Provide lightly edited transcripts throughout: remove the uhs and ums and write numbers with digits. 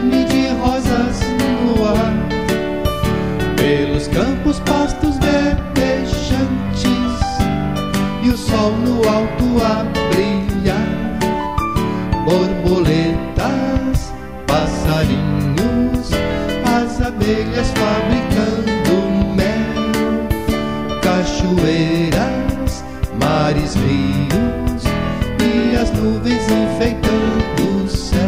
perfume de rosas no ar, pelos campos, pastos verdejantes, e o sol no alto a brilhar. Borboletas, passarinhos, as abelhas fabricando mel, cachoeiras, mares, rios e as nuvens enfeitando o céu.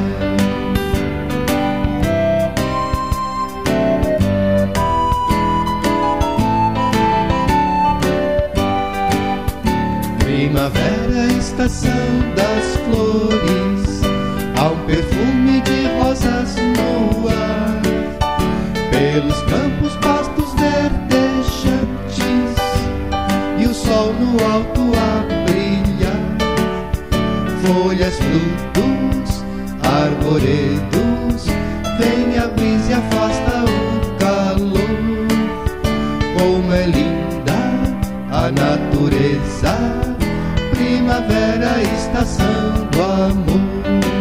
Primavera, estação das flores, há um perfume de rosas no ar, pelos campos, pastos verdejantes, e o sol no alto a brilhar. Folhas, frutos, arvoredos, vem a brisa e afasta o calor. Como é linda a natureza, primavera, estação do amor.